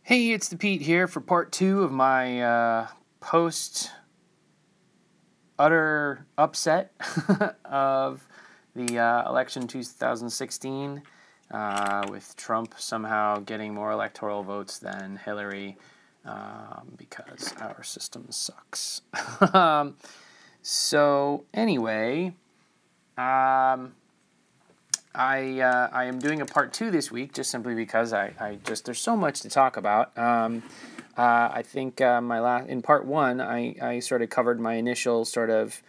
Hey, it's the Pete here for part 2 of my post utter upset of the election 2016, with Trump somehow getting more electoral votes than Hillary, because our system sucks. So anyway, I am doing a part 2 this week just simply because there's so much to talk about. I think in part 1 I sort of covered my initial sort of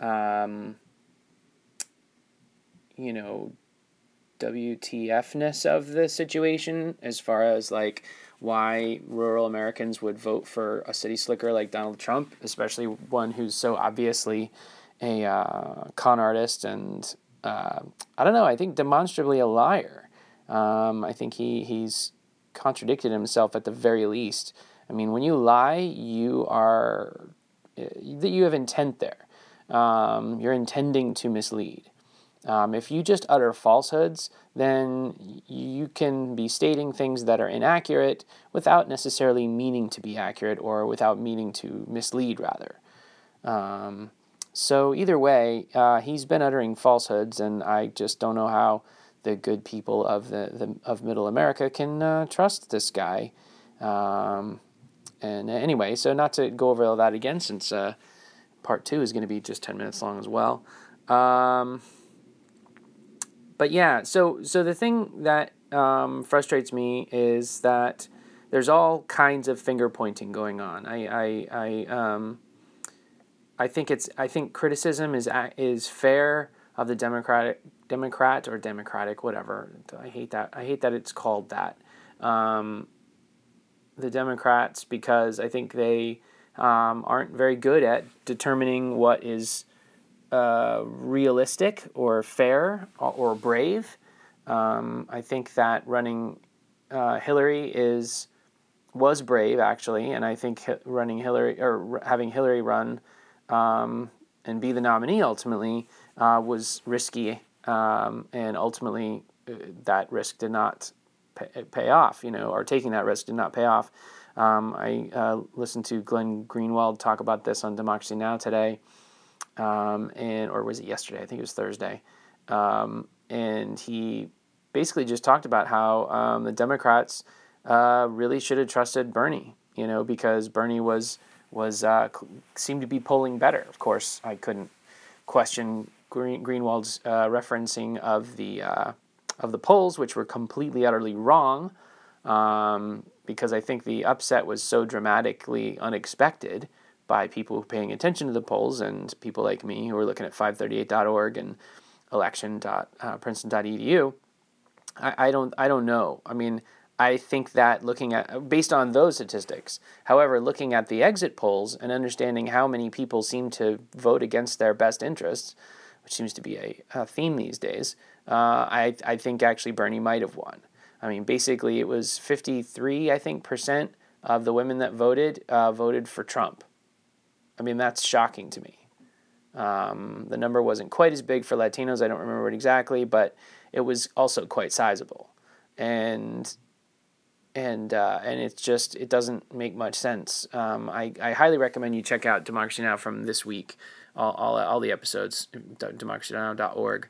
WTFness of the situation, as far as like why rural Americans would vote for a city slicker like Donald Trump, especially one who's so obviously a con artist and I don't know, I think demonstrably a liar. I think he's contradicted himself at the very least. I mean, when you lie, you have intent there. You're intending to mislead. If you just utter falsehoods, then you can be stating things that are inaccurate without necessarily meaning to be accurate, or without meaning to mislead, rather. So either way, he's been uttering falsehoods, and I just don't know how the good people of of Middle America can trust this guy. And anyway, so not to go over all that again, since part 2 is going to be just 10 minutes long as well. But yeah, so the thing that frustrates me is that there's all kinds of finger pointing going on. I think criticism is fair of the Democrat or Democratic, whatever. I hate that it's called that. The Democrats, because I think they aren't very good at determining what is realistic or fair or brave. I think that running Hillary was brave, actually, and I think running Hillary, or having Hillary run and be the nominee ultimately was risky, and ultimately that risk did not pay off, or taking that risk did not pay off. I listened to Glenn Greenwald talk about this on Democracy Now! Today, or was it yesterday? I think it was Thursday. And he basically just talked about how the Democrats really should have trusted Bernie, because Bernie seemed to be polling better. Of course, I couldn't question Greenwald's referencing of the polls, which were completely, utterly wrong, because I think the upset was so dramatically unexpected by people paying attention to the polls, and people like me who are looking at 538.org and election.princeton.edu. I don't know. I mean, I think that based on those statistics, however, looking at the exit polls and understanding how many people seem to vote against their best interests, which seems to be a theme these days, I think actually Bernie might have won. I mean, basically it was 53, I think, % of the women that voted for Trump. I mean, that's shocking to me. The number wasn't quite as big for Latinos. I don't remember it exactly, but it was also quite sizable. And it's just, it doesn't make much sense. I highly recommend you check out Democracy Now! From this week, all the episodes, democracynow.org.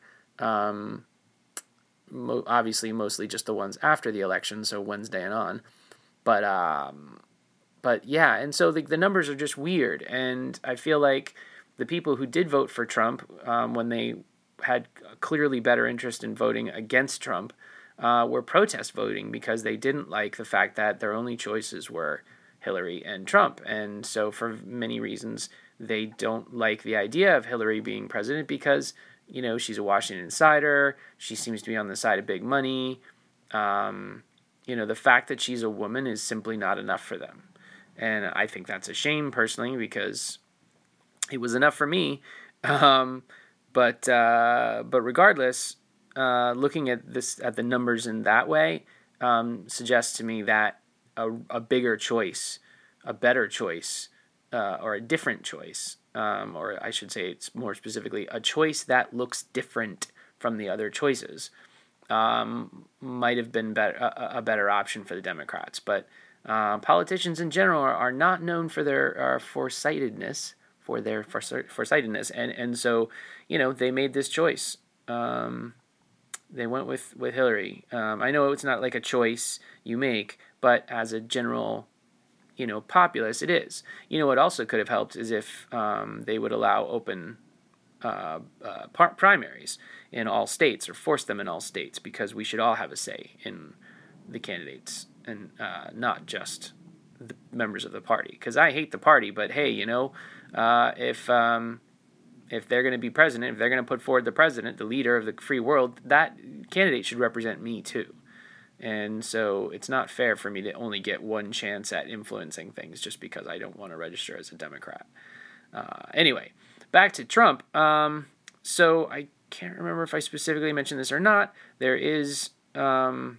Obviously, mostly just the ones after the election, so Wednesday and on. But yeah, and so the numbers are just weird, and I feel like the people who did vote for Trump, when they had a clearly better interest in voting against Trump, were protest voting because they didn't like the fact that their only choices were Hillary and Trump. And so for many reasons, they don't like the idea of Hillary being president because, she's a Washington insider. She seems to be on the side of big money. The fact that she's a woman is simply not enough for them. And I think that's a shame, personally, because it was enough for me. But regardless, looking at the numbers in that way suggests to me that a bigger choice, a better choice, or a different choice, or I should say it's more specifically a choice that looks different from the other choices, might have been a better option for the Democrats. But Politicians in general are not known for their foresightedness, and so they made this choice. They went with Hillary. I know it's not like a choice you make, but as a general populace, it is. What also could have helped is if they would allow open primaries in all states, or force them in all states, because we should all have a say in the candidates, and not just the members of the party. Because I hate the party, but hey, if they're going to be president, if they're going to put forward the president, the leader of the free world, that candidate should represent me too. And so it's not fair for me to only get one chance at influencing things just because I don't want to register as a Democrat. Anyway, back to Trump. So I can't remember if I specifically mentioned this or not. There is, a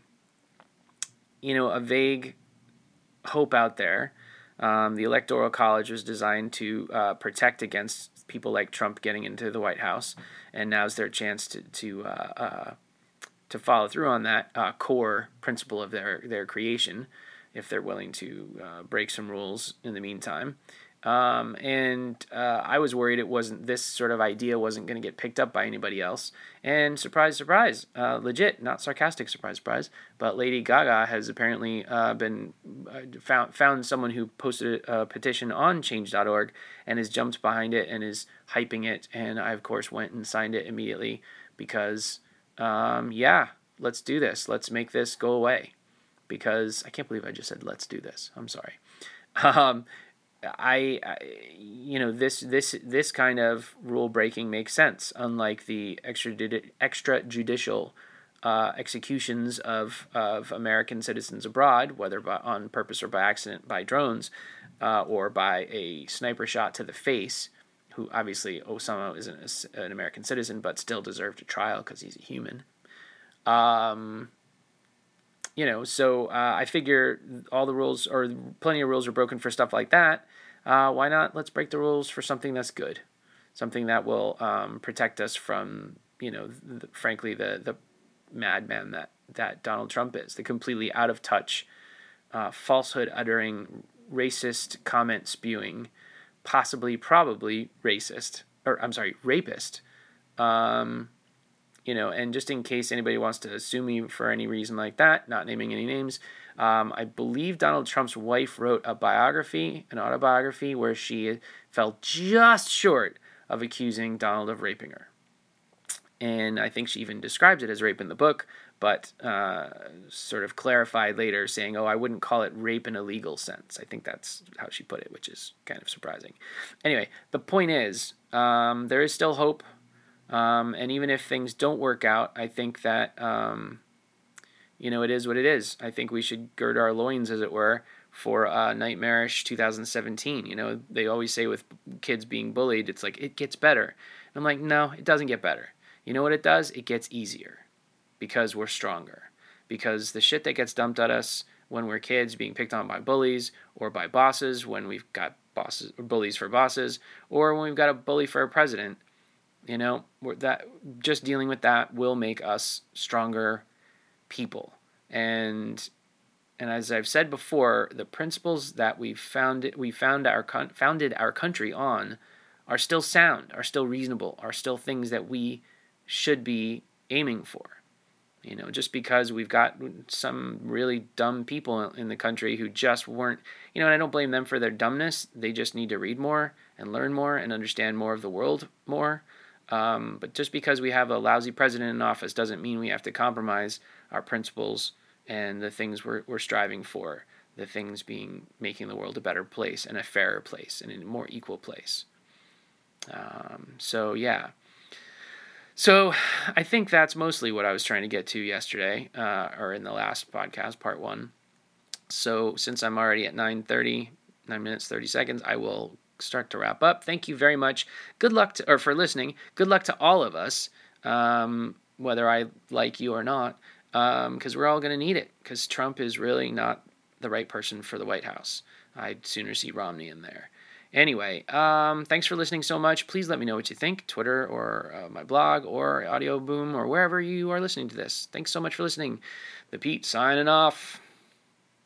vague hope out there. The Electoral College was designed to protect against people like Trump getting into the White House, and now's their chance to follow through on that core principle of their creation, if they're willing to break some rules in the meantime. And I was worried this sort of idea wasn't going to get picked up by anybody else. And surprise, surprise, legit, not sarcastic surprise, surprise, but Lady Gaga has apparently been found someone who posted a petition on change.org and has jumped behind it and is hyping it. And I, of course, went and signed it immediately because, let's do this. Let's make this go away. Because I can't believe I just said, let's do this. I'm sorry. This kind of rule breaking makes sense, unlike the extrajudicial executions of American citizens abroad, whether on purpose or by accident by drones, or by a sniper shot to the face, who obviously Osama isn't an American citizen, but still deserved a trial because he's a human. So I figure all the rules, or plenty of rules, are broken for stuff like that. Why not? Let's break the rules for something that's good, something that will protect us from, frankly, the madman that Donald Trump is, the completely out of touch, falsehood uttering, racist comment spewing, probably rapist. And just in case anybody wants to sue me for any reason like that, not naming any names, I believe Donald Trump's wife wrote an autobiography, where she fell just short of accusing Donald of raping her. And I think she even describes it as rape in the book, but sort of clarified later, saying, I wouldn't call it rape in a legal sense. I think that's how she put it, which is kind of surprising. Anyway, the point is, there is still hope. And even if things don't work out, I think that, it is what it is. I think we should gird our loins, as it were, for nightmarish 2017. They always say with kids being bullied, it's like, it gets better. And I'm like, no, it doesn't get better. You know what it does? It gets easier, because we're stronger. Because the shit that gets dumped at us when we're kids, being picked on by bullies, or by bosses when we've got bullies for bosses, or when we've got a bully for a president, that just dealing with that will make us stronger people. And as I've said before, the principles that we founded our country on are still sound, are still reasonable, are still things that we should be aiming for. Just because we've got some really dumb people in the country who just weren't, and I don't blame them for their dumbness. They just need to read more and learn more and understand more of the world more. But just because we have a lousy president in office doesn't mean we have to compromise our principles and the things we're striving for, the things being making the world a better place and a fairer place and a more equal place. So I think that's mostly what I was trying to get to yesterday, or in the last podcast, part 1. So since I'm already at 9 minutes, 30 seconds, I will start to wrap up. Thank you very much. Good luck for listening. Good luck to all of us, whether I like you or not, because we're all going to need it, because Trump is really not the right person for the White House. I'd sooner see Romney in there. Anyway, thanks for listening so much. Please let me know what you think, Twitter or my blog or Audio Boom or wherever you are listening to this. Thanks so much for listening. The Pete signing off.